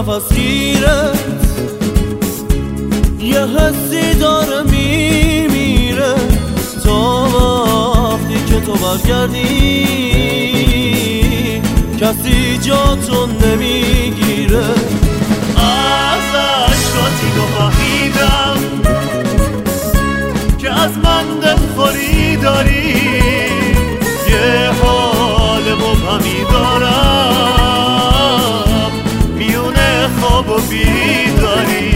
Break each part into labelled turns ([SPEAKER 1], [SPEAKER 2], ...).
[SPEAKER 1] نفسگیرت یه حسی داره میمیره تا وقتی که تو برگردی کسی جاتو نمیگیره.
[SPEAKER 2] از عشقاتی رو فهمیدم که از من دلخوری داری، یه حال مبهمی دارم میونه خواب و بیداری،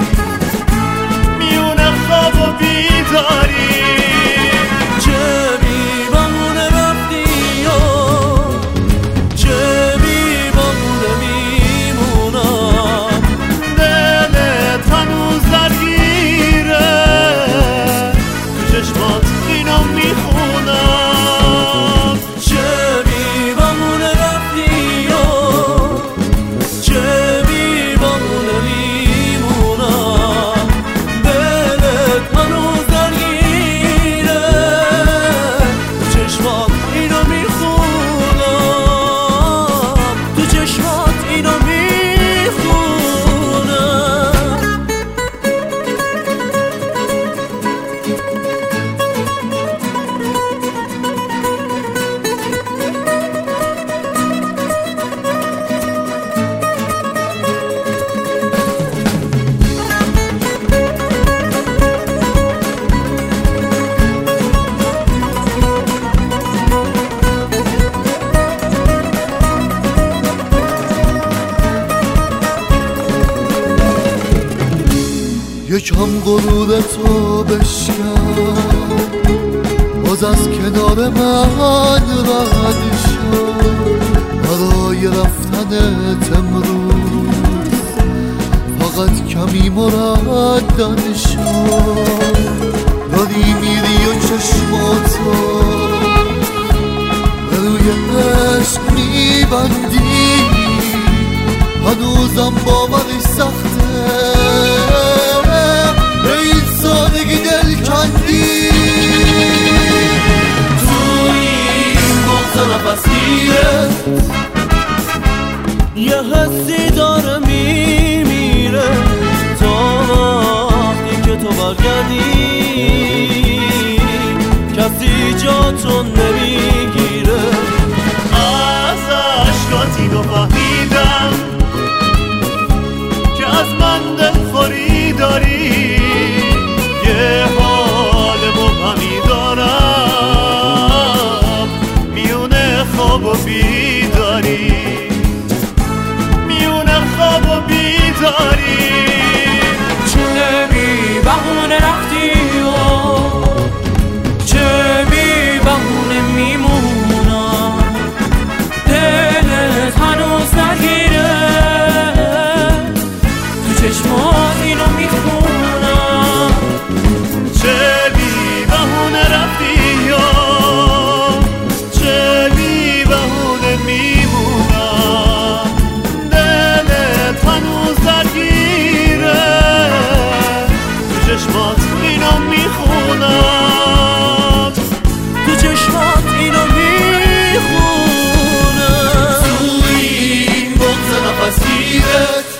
[SPEAKER 2] میونه خواب و بیداری.
[SPEAKER 1] چه بی‌بهونه رفتی و چه بی‌بهونه میمونم،
[SPEAKER 2] دلت هنوز درگیره تو چشمات اینو میخونم.
[SPEAKER 1] چه بی‌بهونه رفتی و چه بی‌بهونه میمونم، دلت هنوز درگیره تو چشمات اینو میخونم، تو چشمات اینو میخونم.
[SPEAKER 3] یکم غرورتو بشکن، باز از کنار من رد شد. برای رفتنت امروز فقط کمی مردد شد. داری میری و چشماتو به روی عشق میبندی، هنوزم باوری سخته به این سادگی دل کندی.
[SPEAKER 1] توی این بغض نفسگیرت یه حسی داره میمیره تا وقتی که تو برگردی کسی جاتو نمیگیره.
[SPEAKER 2] از عشقاتی رو فهمیدم که از من دلخوری داری، یه حال مبهمی دارم میونه خواب و بیداری، میونه خواب و بیداری.
[SPEAKER 1] چه بی‌بهونه رفتی و چه بی‌بهونه میمونم، دلت هنوز درگیره تو چشمات اینو میخونم.
[SPEAKER 2] چه بی‌بهونه رفتی و چه بی‌بهونه میمونم، دلت هنوز درگیره تو چشمات اینو میخونم،
[SPEAKER 1] تو چشمات اینو میخونم.
[SPEAKER 3] توی این بغض نفسگیرت